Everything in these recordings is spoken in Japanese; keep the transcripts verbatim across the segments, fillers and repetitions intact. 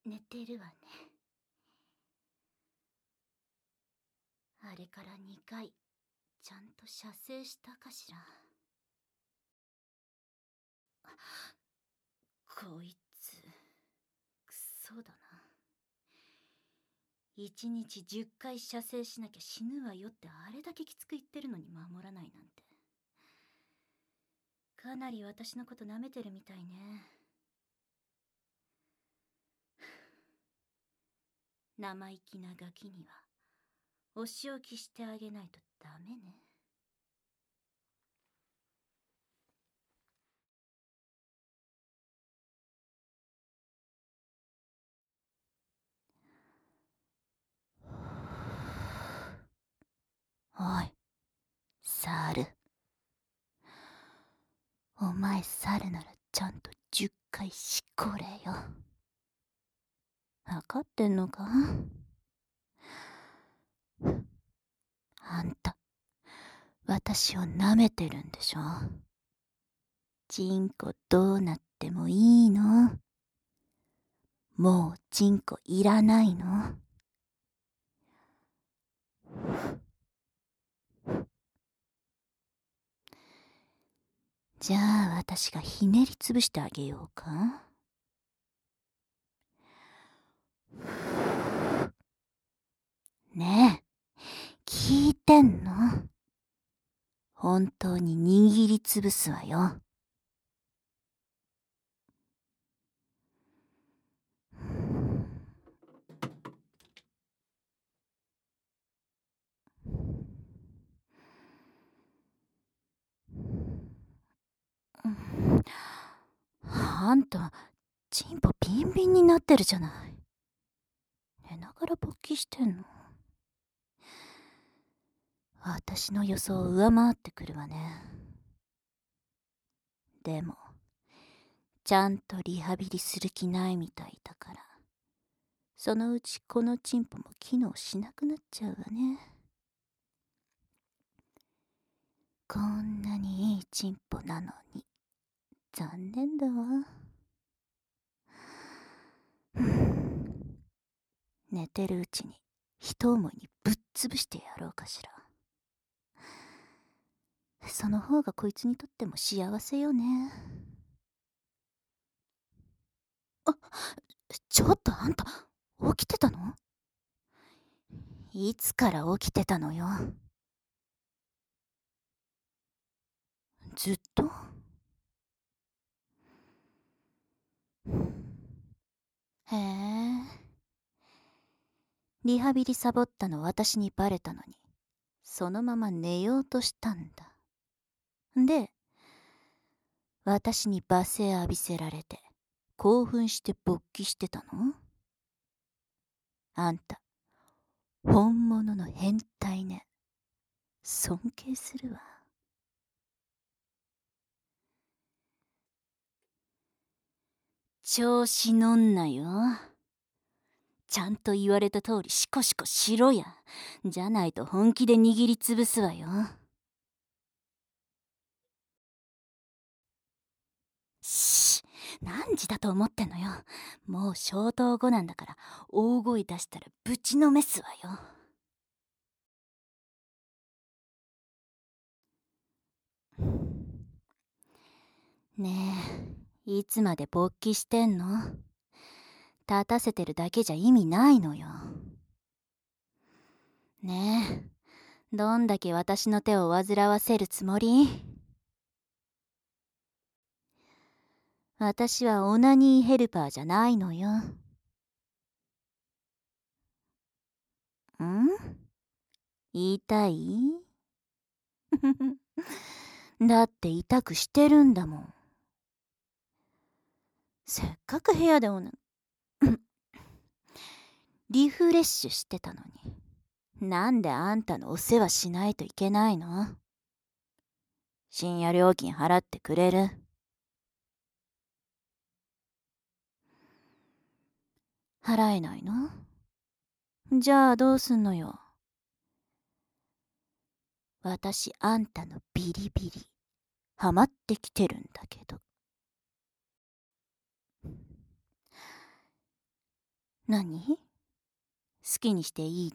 寝てるわね。あれからにかいちゃんと射精したかしら。こいつクソだな。いちにちじゅっかい射精しなきゃ死ぬわよってあれだけきつく言ってるのに守らないなんて、かなり私のこと舐めてるみたいね。生意気なガキにはお仕置きしてあげないとダメね。おい、猿。お前猿ならちゃんとじゅっかいしこれよ。わかってんのか？あんた、私を舐めてるんでしょ。チンコどうなってもいいの？もうチンコいらないの？じゃあ私がひねりつぶしてあげようか。ねえ、聞いてんの？本当に握りつぶすわよ。あんた、チンポビンビンになってるじゃない。寝ながら勃起してんの？私の予想を上回ってくるわね。でも、ちゃんとリハビリする気ないみたいだから、そのうちこのチンポも機能しなくなっちゃうわね。こんなにいいチンポなのに、残念だわ。寝てるうちに一思いにぶっ潰してやろうかしら。その方がこいつにとっても幸せよね。あ、ちょっとあんた、起きてたの？いつから起きてたのよ。ずっと？へえ。リハビリサボったの私にバレたのに、そのまま寝ようとしたんだ。で、私に罵声浴びせられて、興奮して勃起してたの？あんた、本物の変態ね。尊敬するわ。調子乗んなよ。ちゃんと言われた通りシコシコしろや。じゃないと本気で握りつぶすわよ。しー、何時だと思ってんのよ。もう消灯後なんだから、大声出したらぶちのめすわよ。ねえ、いつまで勃起してんの？立たせてるだけじゃ意味ないのよ。ねえ、どんだけ私の手を煩わせるつもり？私はオナニーヘルパーじゃないのよ。ん？言いたい？だって痛くしてるんだもん。せっかく部屋でオナリフレッシュしてたのに、なんであんたのお世話しないといけないの？深夜料金払ってくれる？払えないの？じゃあどうすんのよ。私あんたのビリビリハマってきてるんだけど。 何？好きにしていいって？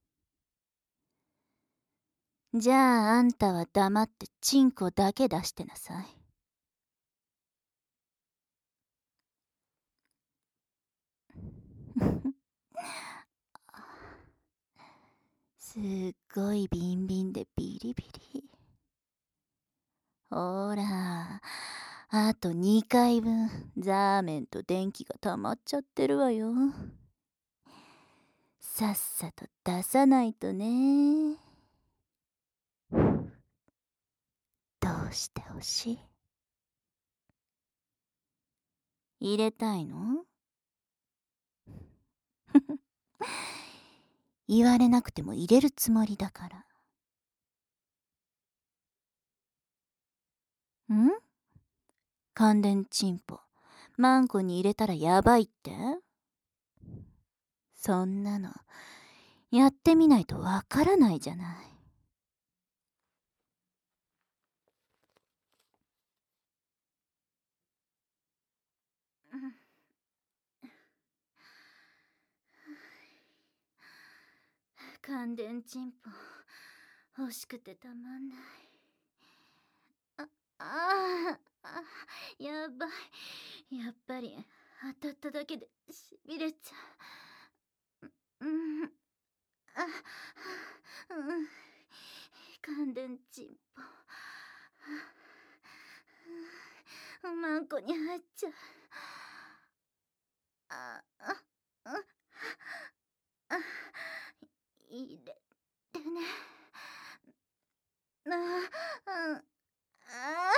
じゃああんたは黙ってチンコだけ出してなさい。すっごいビンビンでビリビリ。ほら、あとにかいぶんザーメンと電気が溜まっちゃってるわよ。さっさと出さないとね。どうしてほしい？入れたいの？言われなくても入れるつもりだから。ん？乾電チンポマンコに入れたらやばいって？そんなのやってみないとわからないじゃない。乾電チンポ欲しくてたまんない。あああ、やばい。やっぱり当たっただけでしびれちゃう。うんあうん乾電チンポマンコに入っちゃう。ああああ入れてね。ああああ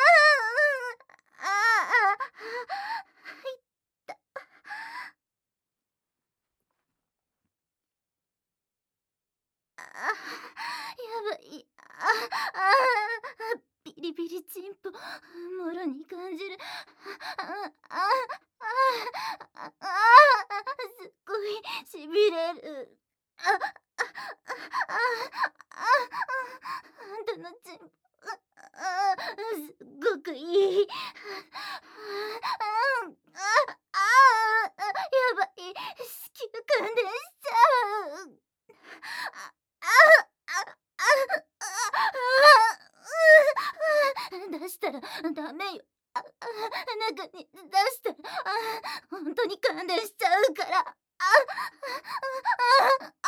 やばい。ああビリビリチンポもろに感じる。ああああすっごいしびれる。あああああんたのチンポあすっごくいい。あああやばい。子宮感電しちゃう。ああ出したらダメよ。ああ中に出したらあ本当に感電しちゃうから。あああああ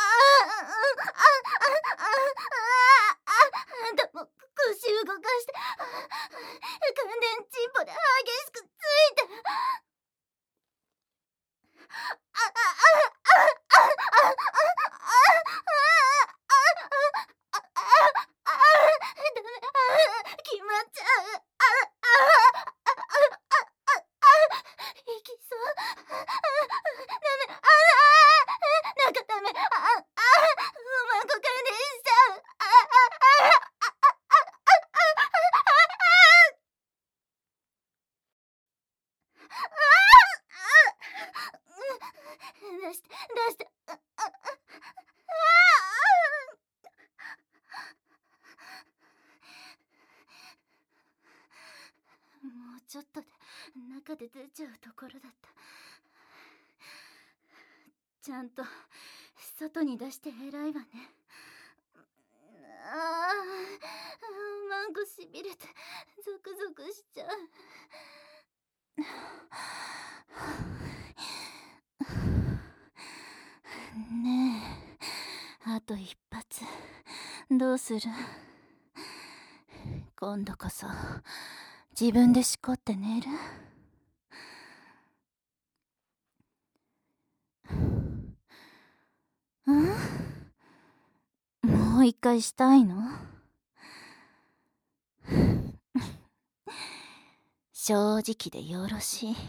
あんたも腰動かして感電チンポで激しくついてる。あああああ決まっちゃう。ああああいきそう。ダメ。ああなんかダメ。ああおまんこ感電しちゃう。ああ出して出して。あああもうちょっとで中で出ちゃうところだった。ちゃんと外に出して偉いわね。ああマンコしびれてゾクゾクしちゃう。ねえあと一発どうする？今度こそ自分でしこって寝る？ん？もう一回したいの？正直でよろしい。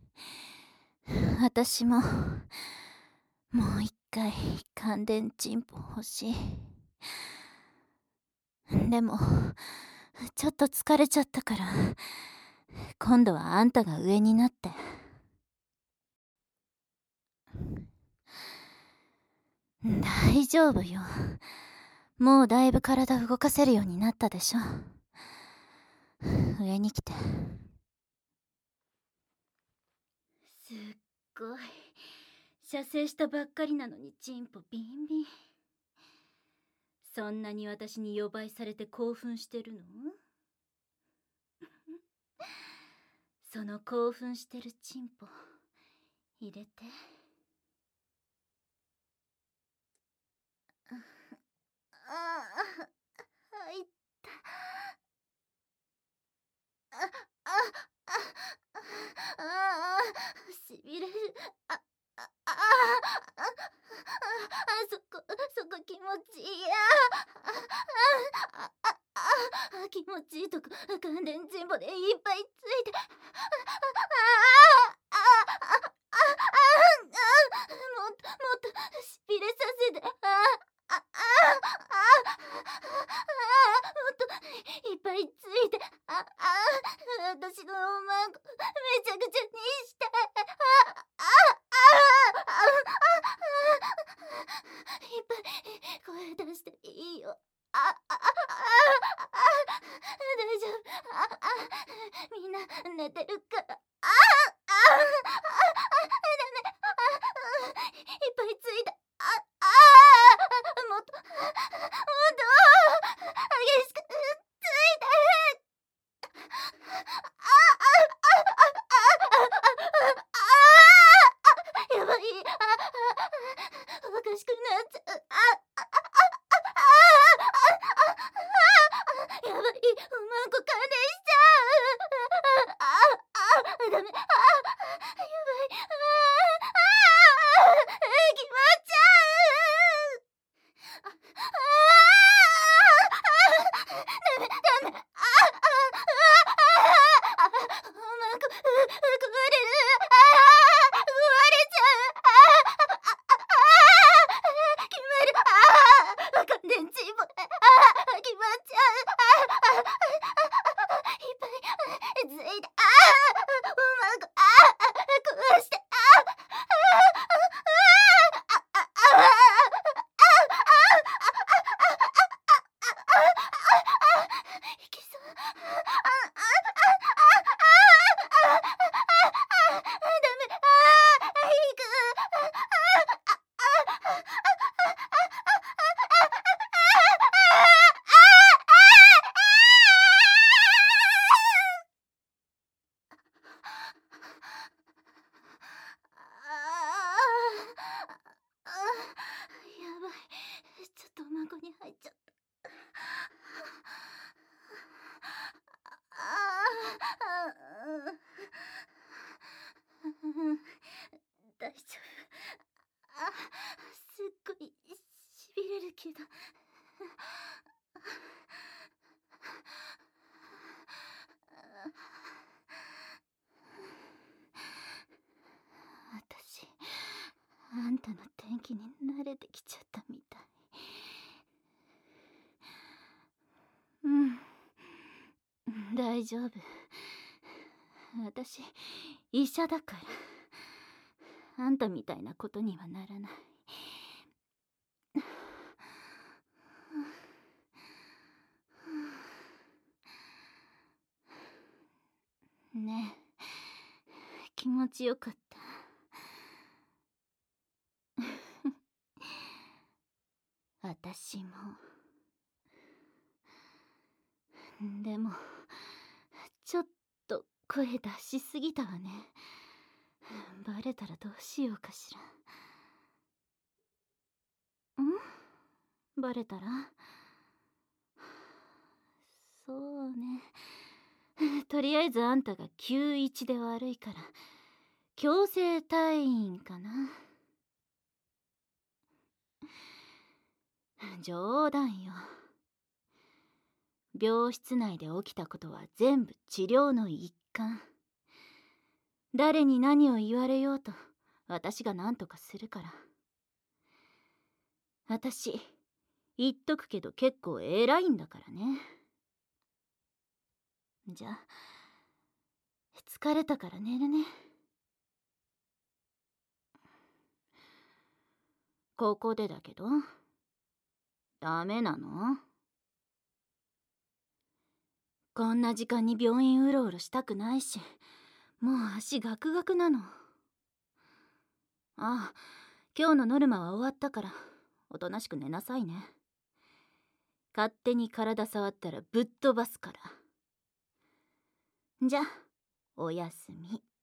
私ももう一回乾電チンポ欲しい。でもちょっと疲れちゃったから今度はあんたが上になって。大丈夫よ。もうだいぶ体動かせるようになったでしょ。上に来て。すっごい射精したばっかりなのにチンポビンビン。そんなに私に予売されて興奮してるの？その興奮してるチンポ入れて。ああ、入った。ああああああ、しびれる。あああああ、そこそこ気持ちいい。ああああ、気持ちいいとこ関連チンポでいっぱいついて。あああああああ、もっともっとしびれさせて。ああああああ、もっといっぱいついて。ああ、私のおまんこめちゃくちゃにして。ああああ、いっぱい声出していいよ。ああああ、大丈夫。ああ、みんな寝てるから。ああああ、ダメ。いっぱいついた。ああ、もっともっと激しくついて。ああああ、やばい。あ、おかしくなっちゃう。ああああ、やばい。おまんこ関連しちゃう。ああ、ダメ。あ、やばい。ああ、決まっちゃう。ああ、ダメダメ。ああ、おまんこ壊れる。ああ、壊れちゃう。ああ、決まる。ああ、関連チーム。ああ、決まっちゃう。ああ、いっぱいついて。ああ、おまんこ。ああ、壊して。ああ、ああ、ああ、ああ、いけそう。ああ、ああ、ダメ。ああ、いく。やばい。ちょっとおまんこに入っちゃった。ああ、大丈夫。あ、すっごいしびれるけど。私、あんたの天気に慣れてきちゃったみたい。うん、大丈夫。私、医者だから。あんたみたいなことにはならない。ねえ、気持ちよかった。私も。でも、ちょっと声出しすぎたわね。バレたらどうしようかしら。ん？バレたら？そうね。とりあえずあんたがきゅういちで悪いから、強制退院かな。冗談よ。病室内で起きたことは全部治療の一環。誰に何を言われようと私が何とかするから。私言っとくけど結構偉いんだからね。じゃあ疲れたから寝るね。ここでだけどダメなの？こんな時間に病院うろうろしたくないし、もう足ガクガクなの。あ、 今日のノルマは終わったから、おとなしく寝なさいね。勝手に体触ったらぶっ飛ばすから。じゃあ、おやすみ。